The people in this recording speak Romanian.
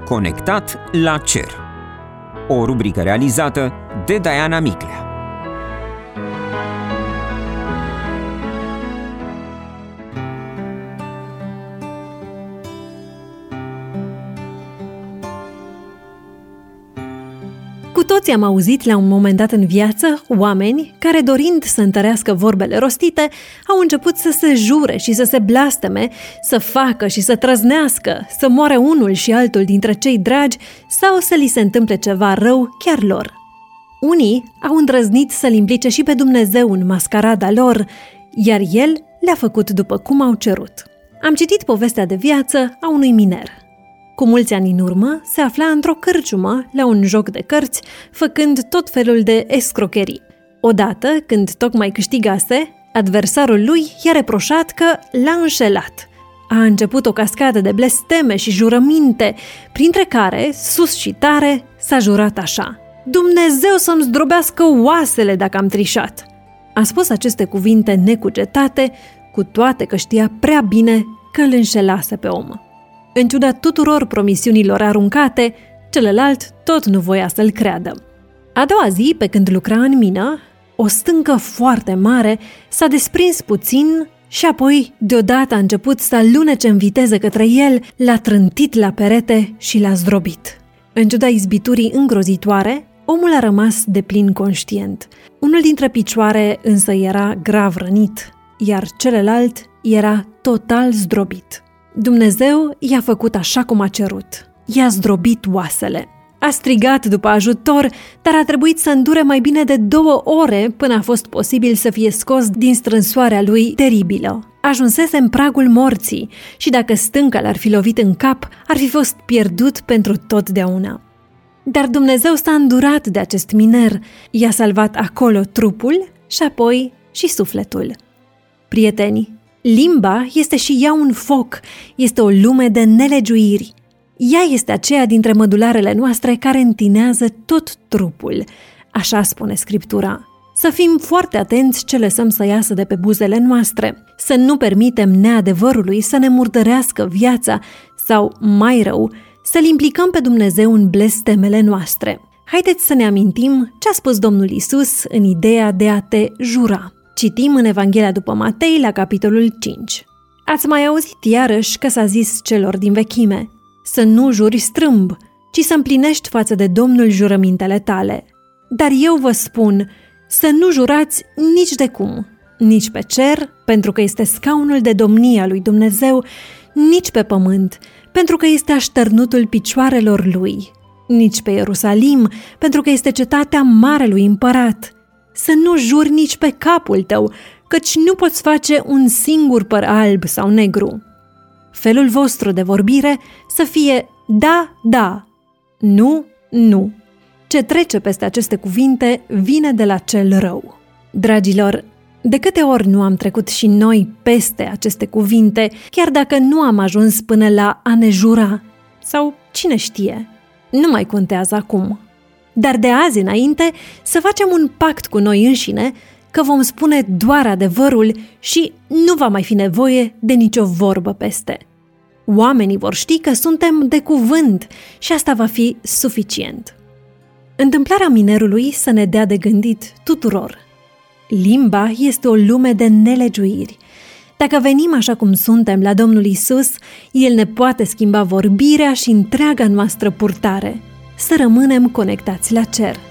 Conectat la cer. O rubrică realizată de Diana Miclea. Cu toții am auzit la un moment dat în viață oameni care, dorind să întărească vorbele rostite, au început să se jure și să se blasteme, să facă și să trăznească, să moare unul și altul dintre cei dragi sau să li se întâmple ceva rău chiar lor. Unii au îndrăznit să-L implice și pe Dumnezeu în mascarada lor, iar El le-a făcut după cum au cerut. Am citit povestea de viață a unui miner. Cu mulți ani în urmă, se afla într-o cârciumă la un joc de cărți, făcând tot felul de escrocherii. Odată, când tocmai câștigase, adversarul lui i-a reproșat că l-a înșelat. A început o cascadă de blesteme și jurăminte, printre care, sus și tare, s-a jurat așa: „Dumnezeu să-mi zdrobească oasele dacă am trișat!" A spus aceste cuvinte necugetate, cu toate că știa prea bine că îl înșelase pe om. În ciuda tuturor promisiunilor aruncate, celălalt tot nu voia să-l creadă. A doua zi, pe când lucra în mină, o stâncă foarte mare s-a desprins puțin și apoi deodată a început să alunece în viteză către el, l-a trântit la perete și l-a zdrobit. În ciuda izbiturii îngrozitoare, omul a rămas deplin conștient. Unul dintre picioare însă era grav rănit, iar celălalt era total zdrobit. Dumnezeu i-a făcut așa cum a cerut. I-a zdrobit oasele. A strigat după ajutor, dar a trebuit să îndure mai bine de 2 ore până a fost posibil să fie scos din strânsoarea lui teribilă. Ajunsese în pragul morții și dacă stânca l-ar fi lovit în cap, ar fi fost pierdut pentru totdeauna. Dar Dumnezeu s-a îndurat de acest miner, i-a salvat acolo trupul și apoi și sufletul. Prieteni, limba este și ea un foc, este o lume de nelegiuiri. Ea este aceea dintre mădularele noastre care întinează tot trupul, așa spune Scriptura. Să fim foarte atenți ce lăsăm să iasă de pe buzele noastre, să nu permitem neadevărului să ne murdărească viața sau, mai rău, să-L implicăm pe Dumnezeu în blestemele noastre. Haideți să ne amintim ce a spus Domnul Iisus în ideea de a te jura. Citim în Evanghelia după Matei, la capitolul 5. Ați mai auzit iarăși că s-a zis celor din vechime: să nu juri strâmb, ci să împlinești față de Domnul jurămintele tale. Dar eu vă spun să nu jurați nici de cum, nici pe cer, pentru că este scaunul de domnie a lui Dumnezeu, nici pe pământ, pentru că este așternutul picioarelor lui, nici pe Ierusalim, pentru că este cetatea marelui împărat. Să nu juri nici pe capul tău, căci nu poți face un singur păr alb sau negru. Felul vostru de vorbire să fie da, da, nu, nu. Ce trece peste aceste cuvinte vine de la cel rău. Dragilor, de câte ori nu am trecut și noi peste aceste cuvinte, chiar dacă nu am ajuns până la a ne jura? Sau cine știe? Nu mai contează acum. Dar de azi înainte să facem un pact cu noi înșine că vom spune doar adevărul și nu va mai fi nevoie de nicio vorbă peste. Oamenii vor ști că suntem de cuvânt și asta va fi suficient. Întâmplarea minerului să ne dea de gândit tuturor. Limba este o lume de nelegiuiri. Dacă venim așa cum suntem la Domnul Iisus, El ne poate schimba vorbirea și întreaga noastră purtare. Să rămânem conectați la cer.